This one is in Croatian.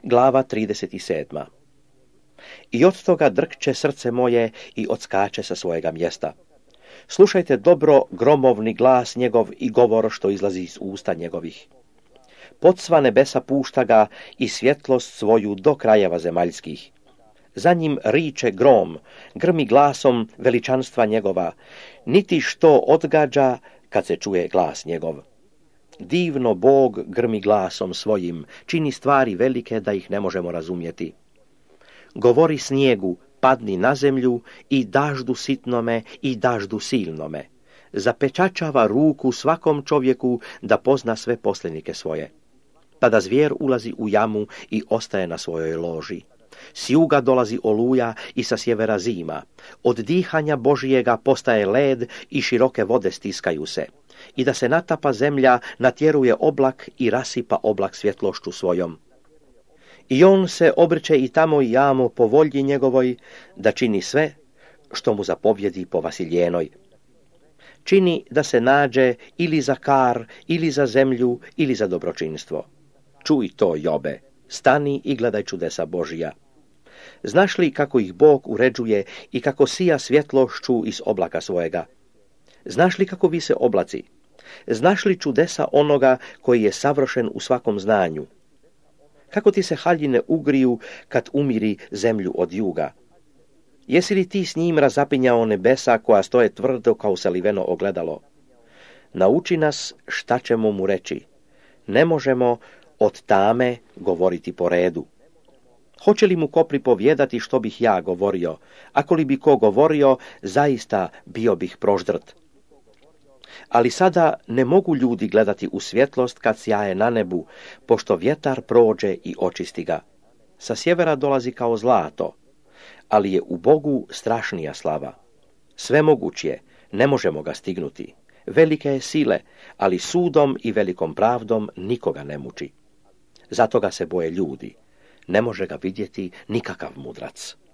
Glava 37. I od toga drkće srce moje i odskače sa svojega mjesta. Slušajte dobro gromovni glas njegov i govor što izlazi iz usta njegovih. Pod sva nebesa pušta ga i svjetlost svoju do krajeva zemaljskih. Za njim riče grom, grmi glasom veličanstva njegova, niti što odgađa kad se čuje glas njegov. Divno Bog grmi glasom svojim, čini stvari velike da ih ne možemo razumjeti. Govori snijegu, padni na zemlju, i daždu sitnome i daždu silnome. Zapečačava ruku svakom čovjeku da pozna sve poslenike svoje. Tada zvijer ulazi u jamu i ostaje na svojoj loži. S juga dolazi oluja i sa sjevera zima. Od dihanja Božijega postaje led i široke vode stiskaju se. I da se natapa zemlja, natjeruje oblak i rasipa oblak svjetlošću svojom. I on se obrće i tamo i jamo po volji njegovoj, da čini sve što mu zapovjedi po vasiljenoj. Čini da se nađe ili za kar, ili za zemlju, ili za dobročinstvo. Čuj to, Jobe, stani i gledaj čudesa Božija. Znaš li kako ih Bog uređuje i kako sija svjetlošću iz oblaka svojega? Znaš li kako vise oblaci? Znaš li čudesa onoga koji je savršen u svakom znanju? Kako ti se haljine ugriju kad umiri zemlju od juga? Jesi li ti s njim razapinjao nebesa koja stoje tvrdo kao saliveno ogledalo? Nauči nas šta ćemo mu reći. Ne možemo od tame govoriti po redu. Hoće li mu ko pripovjedati što bih ja govorio? Ako li bi ko govorio, zaista bio bih proždrt. Ali sada ne mogu ljudi gledati u svjetlost kad sjaje na nebu, pošto vjetar prođe i očisti ga. Sa sjevera dolazi kao zlato, ali je u Bogu strašnija slava. Svemoguć je, ne možemo ga stignuti. Velike je sile, ali sudom i velikom pravdom nikoga ne muči. Zato ga se boje ljudi. Ne može ga vidjeti nikakav mudrac.